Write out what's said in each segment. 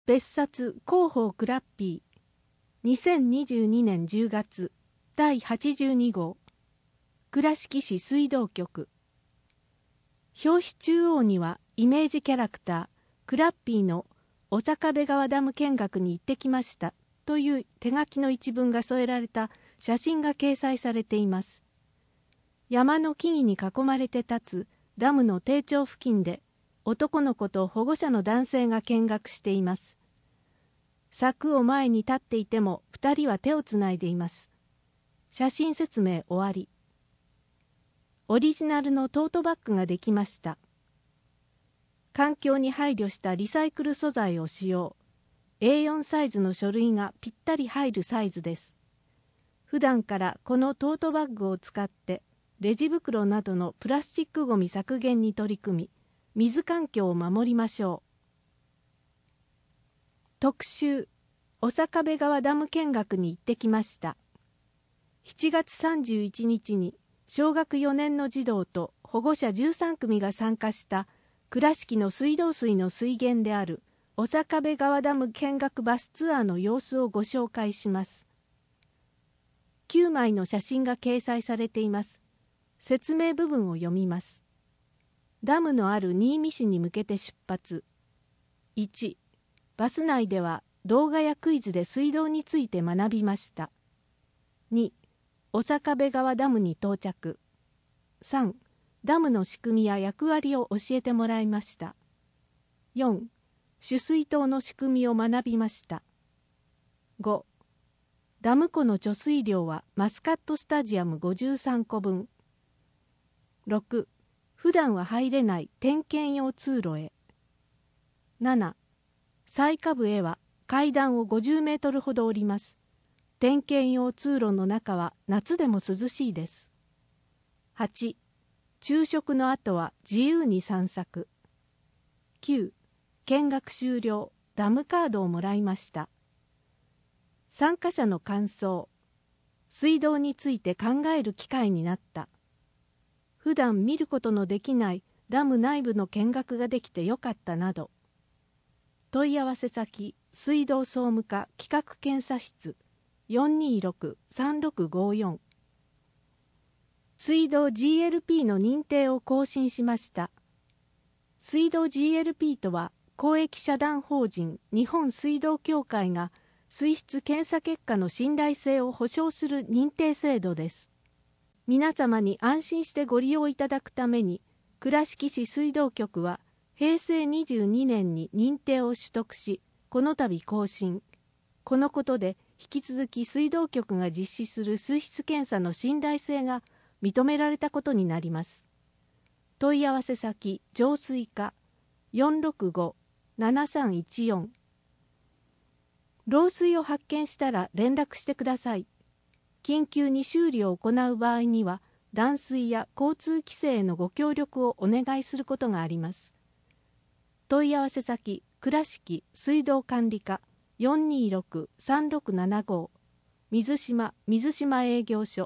別冊広報クラッピー2022年10月第82号倉敷市水道局。表紙中央にはイメージキャラクタークラッピーの小坂部川ダム見学に行ってきましたという手書きの一文が添えられた写真が掲載されています。山の木々に囲まれて立つダムの堤頂付近で男の子と保護者の男性が見学しています。柵を前に立っていても2人は手をつないでいます。写真説明終わり。オリジナルのトートバッグができました。環境に配慮したリサイクル素材を使用。A4 サイズの書類がぴったり入るサイズです。普段からこのトートバッグを使ってレジ袋などのプラスチックごみ削減に取り組み、水環境を守りましょう。特集、小坂部川ダム見学に行ってきました。7月31日に小学4年の児童と保護者13組が参加した倉敷の水道水の水源である小坂部川ダム見学バスツアーの様子をご紹介します。9枚の写真が掲載されています。説明部分を読みます。ダムのある新見市に向けて出発。1、バス内では動画やクイズで水道について学びました。2、小坂部川ダムに到着。3、ダムの仕組みや役割を教えてもらいました。4、取水塔の仕組みを学びました。5、ダム湖の貯水量はマスカットスタジアム53個分。6、普段は入れない点検用通路へ。7、最下部へは階段を50メートルほど降ります。点検用通路の中は夏でも涼しいです。8、昼食の後は自由に散策。9、見学終了、ダムカードをもらいました。参加者の感想。水道について考える機会になった。普段見ることのできないダム内部の見学ができてよかったなど。問い合わせ先、水道総務課企画検査室 426-3654。水道 GLP の認定を更新しました。水道 GLP とは公益社団法人日本水道協会が水質検査結果の信頼性を保証する認定制度です。皆様に安心してご利用いただくために倉敷市水道局は平成22年に認定を取得し、この度更新。このことで引き続き水道局が実施する水質検査の信頼性が認められたことになります。問い合わせ先、浄水課 465-7314。漏水を発見したら連絡してください。緊急に修理を行う場合には、断水や交通規制へのご協力をお願いすることがあります。問い合わせ先、倉敷水道管理課 426-3675。水島営業所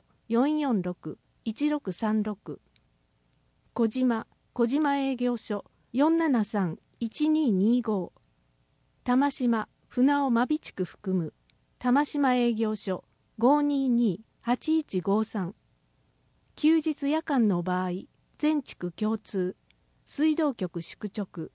446-1636。小島営業所 473-1225。玉島船尾真備地区含む玉島営業所 522-8153。休日夜間の場合、全地区共通、水道局宿直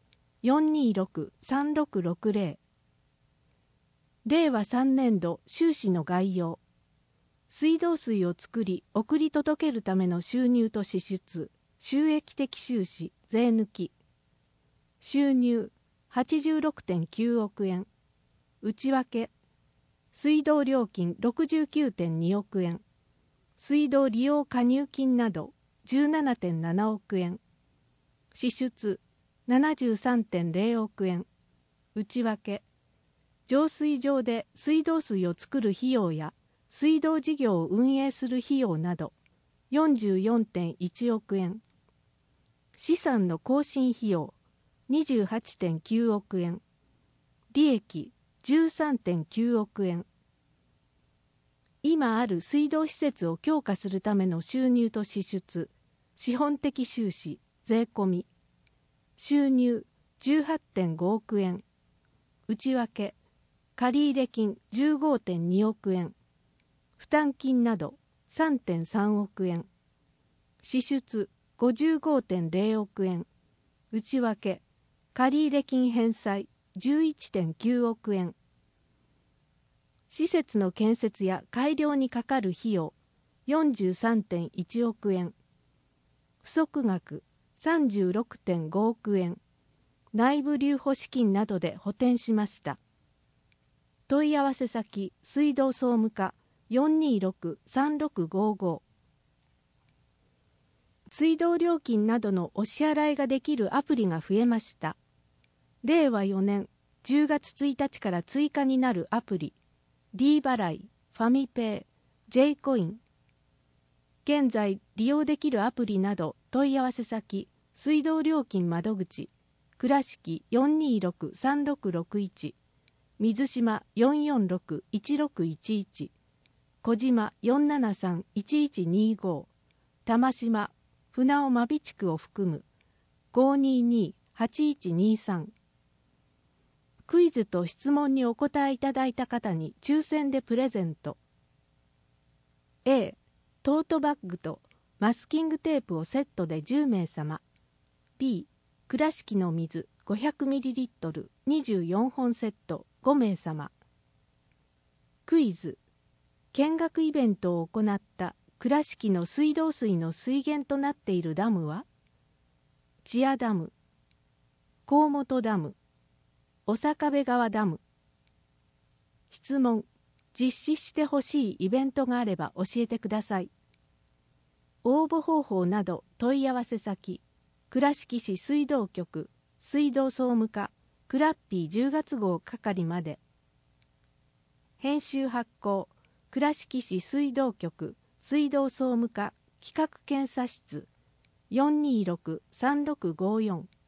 426-3660。令和3年度収支の概要。水道水を作り送り届けるための収入と支出、収益的収支、税抜き。収入 86.9 億円。内訳。水道料金 69.2 億円。水道利用加入金など 17.7 億円。支出 73.0 億円。内訳。浄水場で水道水を作る費用や水道事業を運営する費用など 44.1 億円。資産の更新費用 28.9 億円。利益 13.9 億円。今ある水道施設を強化するための収入と支出、資本的収支、税込み。収入 18.5 億円。 内訳借入金 15.2 億円、負担金など 3.3 億円、支出 55.0 億円、内訳借入金返済 11.9 億円、施設の建設や改良にかかる費用 43.1 億円、不足額 36.5 億円、内部留保資金などで補填しました。問い合わせ先水道総務課 426-3655。 水道料金などのお支払いができるアプリが増えました。令和4年10月1日から追加になるアプリ D 払い、ファミペイ、J コイン。現在利用できるアプリなど問い合わせ先水道料金窓口倉敷 426-3661、 水島 446-1611、 小島 473-1125、 玉島船尾真備地区を含む 522-8123。 クイズと質問にお答えいただいた方に抽選でプレゼント。 A トートバッグとマスキングテープをセットで10名様。 B 倉敷の水 500ml24 本セット5名様。クイズ。見学イベントを行った倉敷の水道水の水源となっているダムは千屋ダム、河本ダム、長壁川ダム。質問。実施してほしいイベントがあれば教えてください。応募方法など問い合わせ先倉敷市水道局水道総務課クラッピー10月号係まで。編集発行倉敷市水道局水道総務課企画検査室 426-3654